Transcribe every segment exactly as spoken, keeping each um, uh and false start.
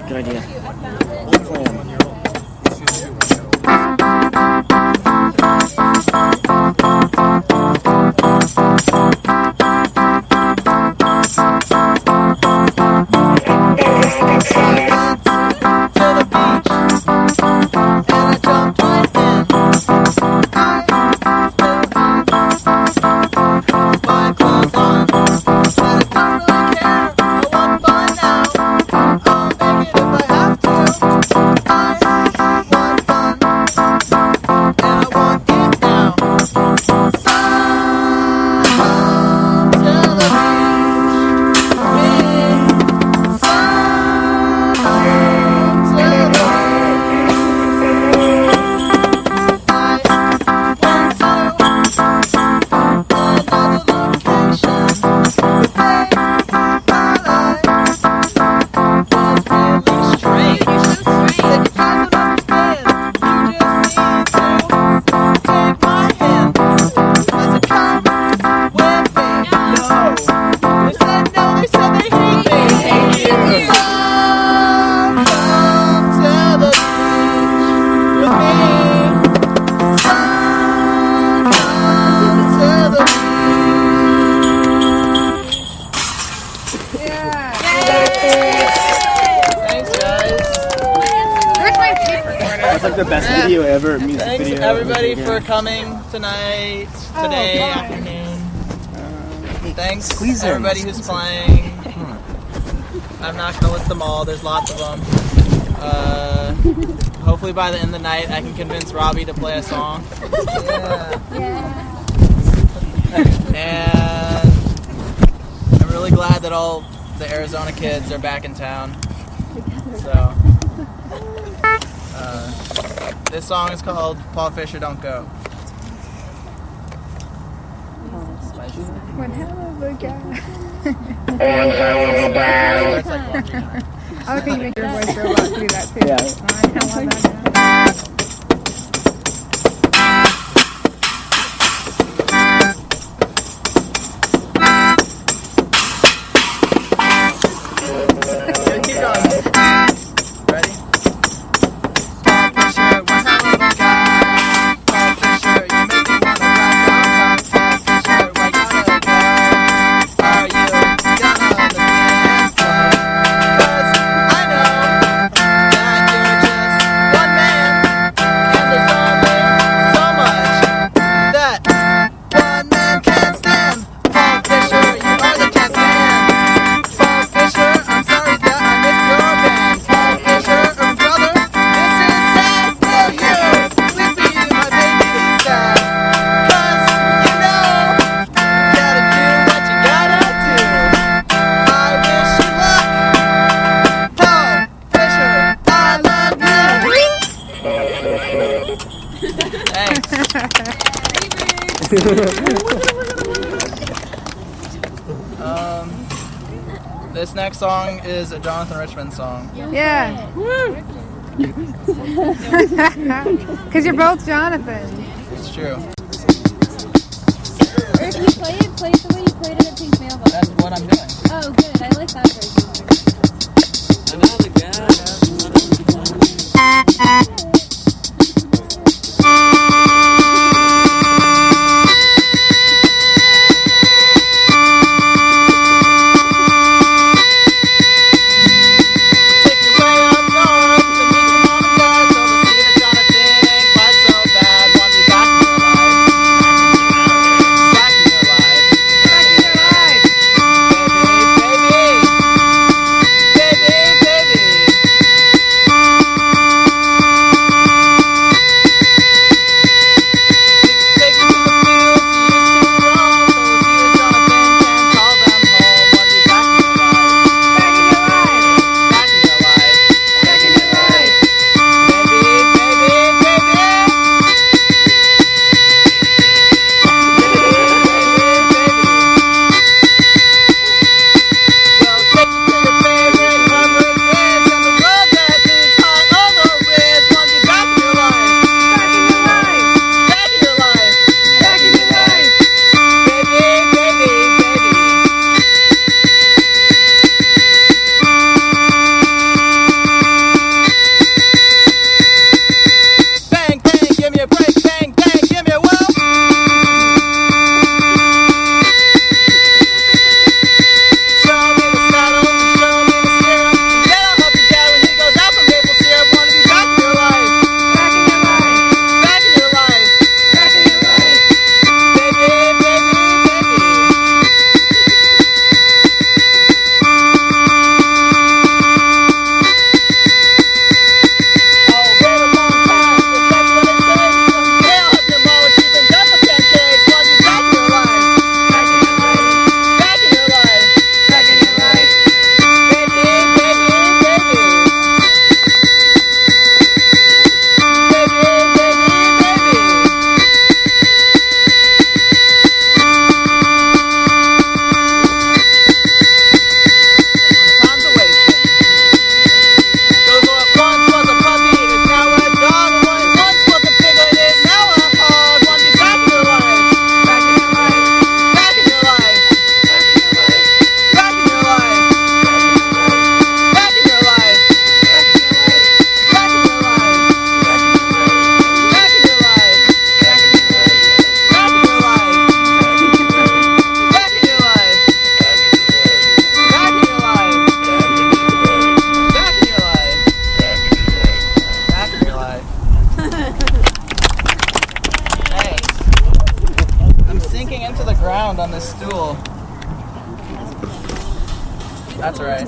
Good idea. That's like the best video ever. Music Thanks video everybody ever. for coming tonight, today, oh, afternoon. Uh, Thanks Squeeze everybody in. who's playing. I'm not going to list them all, there's lots of them. Uh, hopefully by the end of the night I can convince Robbie to play a song. Yeah. Yeah. And I'm really glad that all the Arizona kids are back in town. So, uh, this song is called Paul Fisher Don't Go. One hell of a guy. One hell of a band. Starts like one, three, nine. I would think you make your voice robot to do that too. Yeah. One hell of a guy. Keep going. Ready? Paul Fisher, one hell of a guy. Paul Fisher, you make me wanna cry sometimes. Paul Fisher, where you gonna go? Are you gonna understand? 'Cause I know that you're just one man, and there's only so much that one man can stand. Paul Fisher, you are the jazz man. Paul Fisher, I'm sorry that I missed your band. Paul Fisher, um, brother, this is sad. Will you please be my babysitter? 'Cause you know you gotta do what you gotta do. I wish you luck, Paul Fisher. I love you. Thanks. Um, this next song is a Jonathan Richman song. Yeah. Because you're both Jonathan. It's true. Or if you play it, play it the way you played it at Pink Mailbox. That's what I'm doing. Oh, good. I like that version. Take me way up north, the meeting on the guards, oversee that Jonathan ain't quite so bad. Want me back in your life, back in your life, Back in your life. baby, baby, baby, baby. That's right.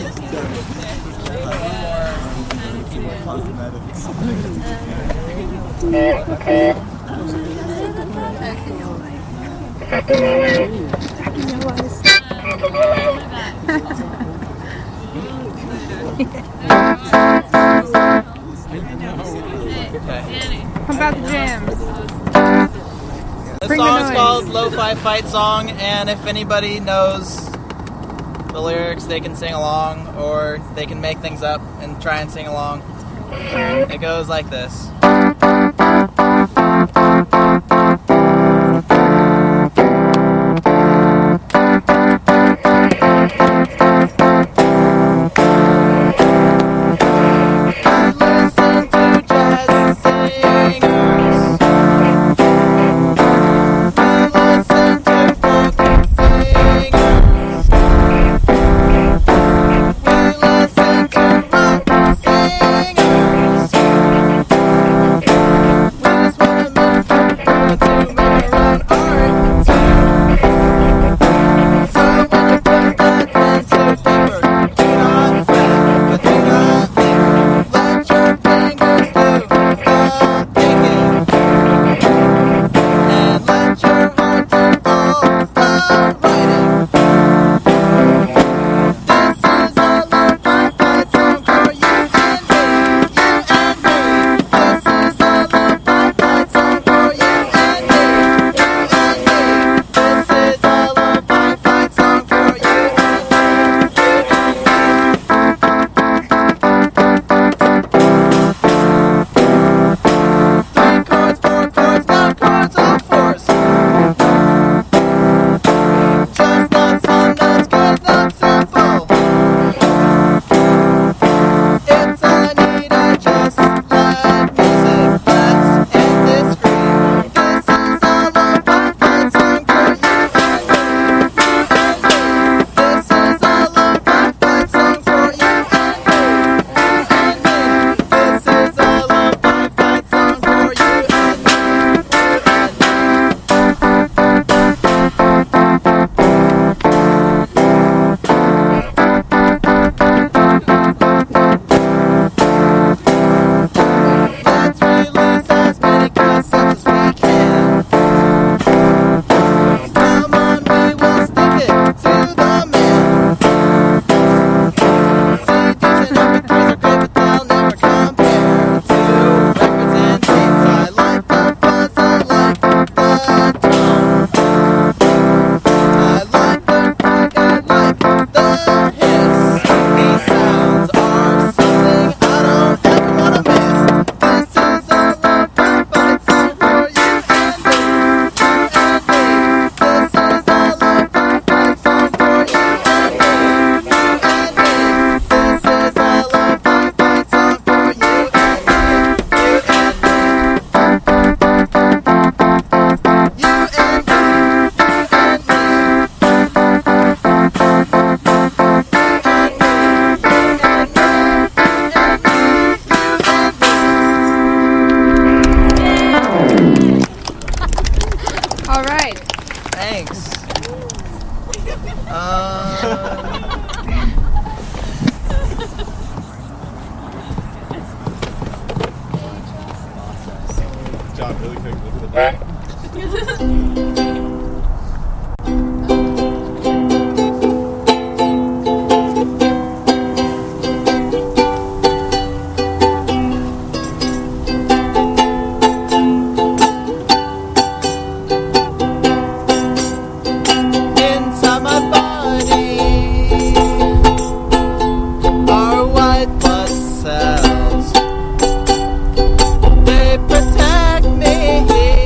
How about the jams? This Bring the song is noise. called Lo-Fi Fight Song, and if anybody knows the lyrics, they can sing along, or they can make things up and try and sing along. It goes like this. All right. Thanks. Uh, John, really quick, look at the back. inside my body are white blood cells. They protect me.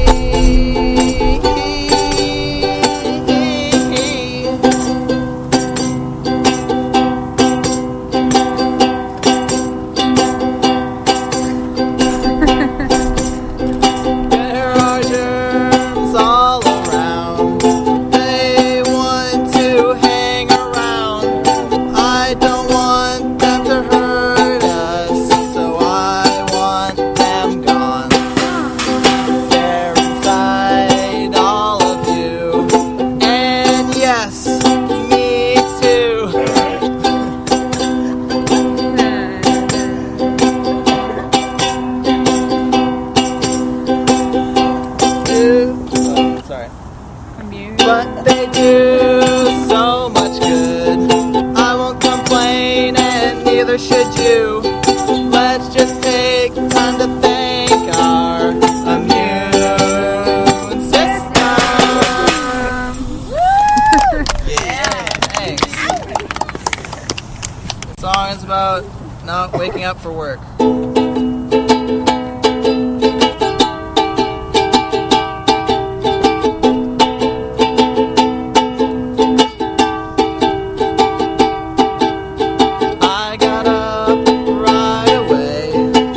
There are germs all around. They want to hang around. I don't want them to hurt us. not waking up for work. I got up right away.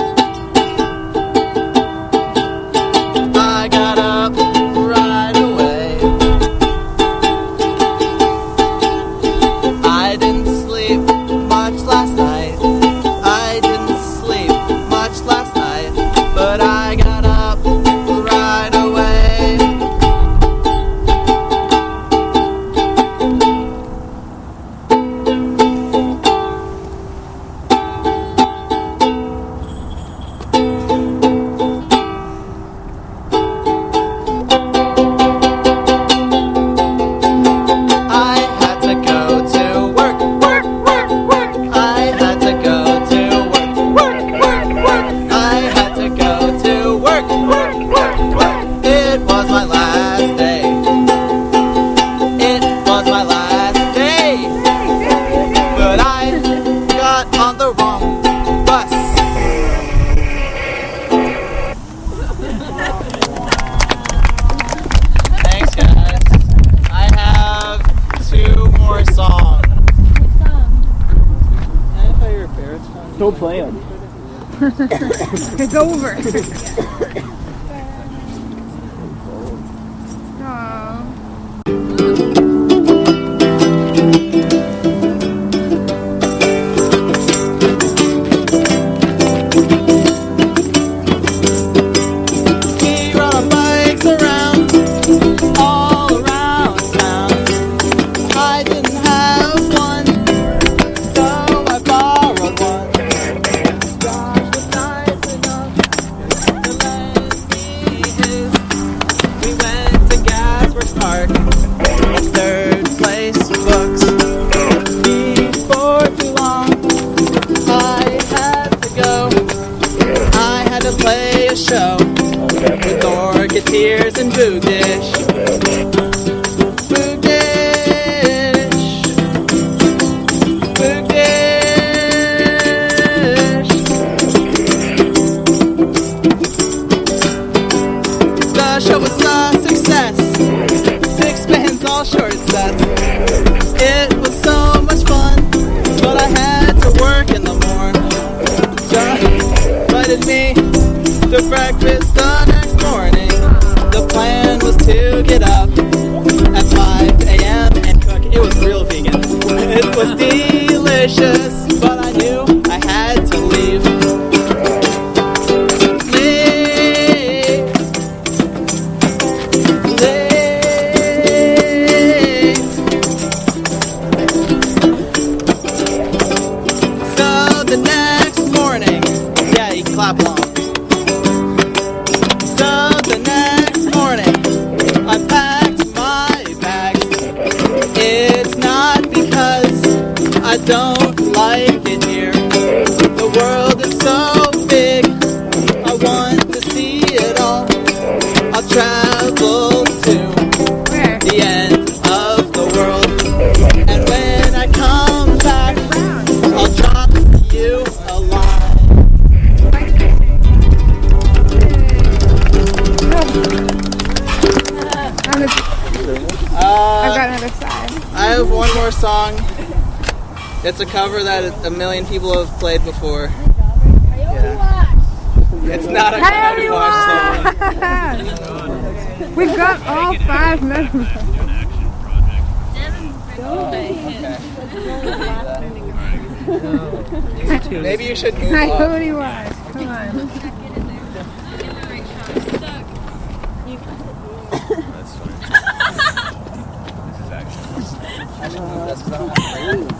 I got up right away. I didn't sleep much last night. I didn't sleep much last night, but I got up right away. I had to go to work, work, work, work. I had to go to work, work, work, work. I had to go to work, work, work, work. It was my last day. It was my last day. But I got on the wrong bus. Thanks, guys. I have two more songs. Can I play your favorite song? Still play them. It's over. Aw. We rode our bikes around, all around town. I didn't have one, so I borrowed one. Josh was nice enough to lend me his. We went to Gasworks Park, third place books. Before too long, I had to go. I had to play a show with Dorketeers and Boogdish. Boogdish. Boogdish. The show was a success. Six bands, all short sets. It was so much fun, but I had to work in the morning. John invited me to breakfast the next morning. The plan was to get up at five a.m. and cook. It was real vegan. It was delicious, but I knew I had to leave. Leave. Leave. So the next morning, yeah, you can clap along. So the next morning, I packed my bags. It's not because I don't like it here. The world is so big, I want to see it all. I'll travel to Where? the end of the world. And when I come back, I'll drop you a line. On the- I've Uh, got another side. I have one more song. It's a cover that a million people have played before. Yeah. It's not a Hey, Coyote Watch song. everyone! We've got all five members. Maybe you should move Coyote up. Watch. Come on. That's fine. This is actually. I should move this because I don't have room.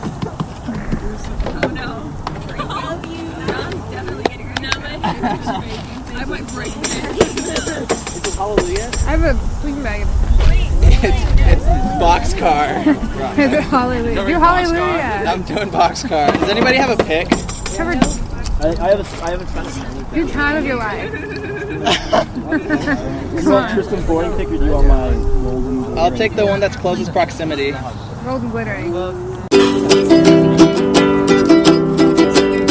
Oh no. I'm definitely getting rid of it. I might break it. This is Hallelujah? I have a sleeping bag. It's, it's Boxcar. Is it Hallelujah? Do Hallelujah. I'm doing Boxcar. Does anybody have a pick? Cover I, I have a, I haven't found anything. your time of your life. You want Tristan Boring pick or do you want my golden? I'll take the one that's closest proximity. Golden glittering.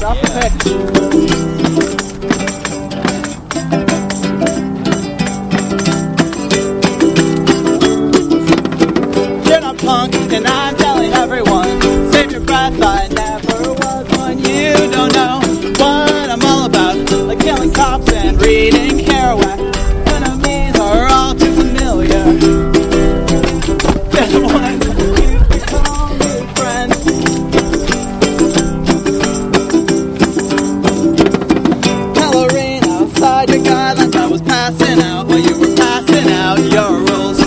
off the pick. You're not punk, and I'm telling everyone. Save your breath, I never was one. You don't know what I'm all about. Like killing cops and reading Kerouac. Enemies are all too familiar. They're the ones who used to call me friends. Coloring outside your guidelines, I was passing out while you were passing out your rules.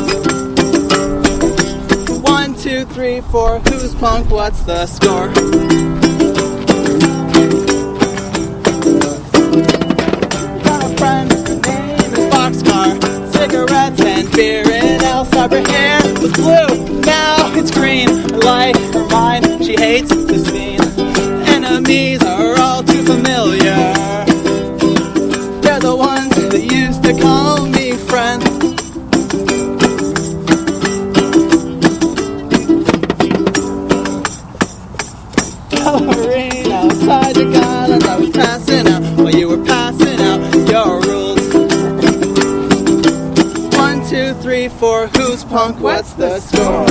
One, two, three, four, who's punk, what's the score? Got a friend, her name is Boxcar. Cigarettes and beer in El Sabre. Hair was blue, now it's green. Like her mind, she hates the scene. Enemies are all too familiar. They're the ones that used to call me friend. Coloring outside the guidelines, I was passing out while you were passing out your rules. One, two, three, four, who's punk, what's the score?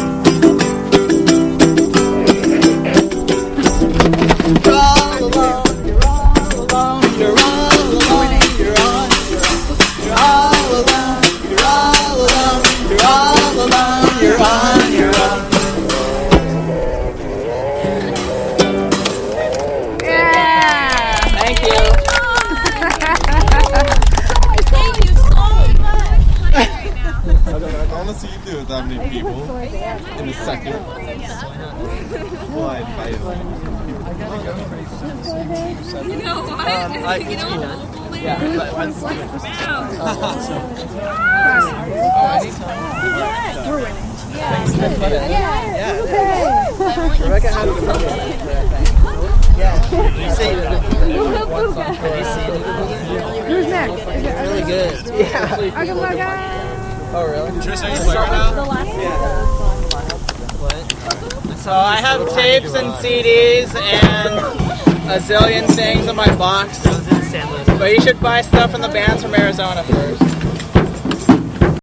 You're all alone, you're all alone, you're all alone, you're on, you're all alone, you're all alone, you're all alone, you're on, you're on. Yeah. Thank you. Thank you so much. Right now. I want to see you do it that many people in a second. Well, I invited them. You know what? Um, I- you know, Yeah, but once wow. Rebecca had a good one. Yeah. You see it. Who's next? Is it Really good. Yeah. Ugga Bugga? Oh, really? Trish, are you playing right now? So I have tapes and C Ds and a zillion things in my box. But you should buy stuff from the bands from Arizona first.